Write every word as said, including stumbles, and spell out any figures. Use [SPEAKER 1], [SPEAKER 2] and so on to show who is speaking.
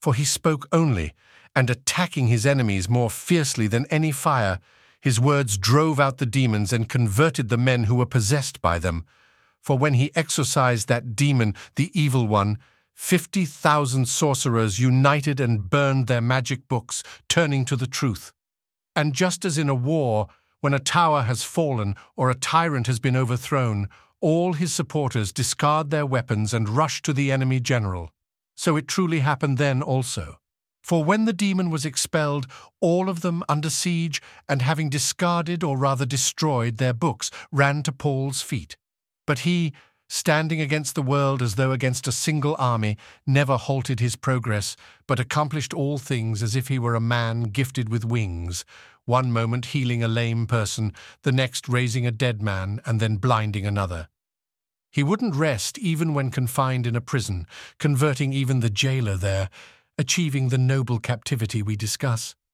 [SPEAKER 1] For he spoke only, and attacking his enemies more fiercely than any fire, his words drove out the demons and converted the men who were possessed by them. For when he exorcised that demon, the evil one, fifty thousand sorcerers united and burned their magic books, turning to the truth. And just as in a war, when a tower has fallen or a tyrant has been overthrown, all his supporters discard their weapons and rush to the enemy general. So it truly happened then also. For when the demon was expelled, all of them under siege, and having discarded or rather destroyed their books, ran to Paul's feet. But he, standing against the world as though against a single army, never halted his progress, but accomplished all things as if he were a man gifted with wings, one moment healing a lame person, the next raising a dead man, and then blinding another. He wouldn't rest even when confined in a prison, converting even the jailer there, achieving the noble captivity we discuss.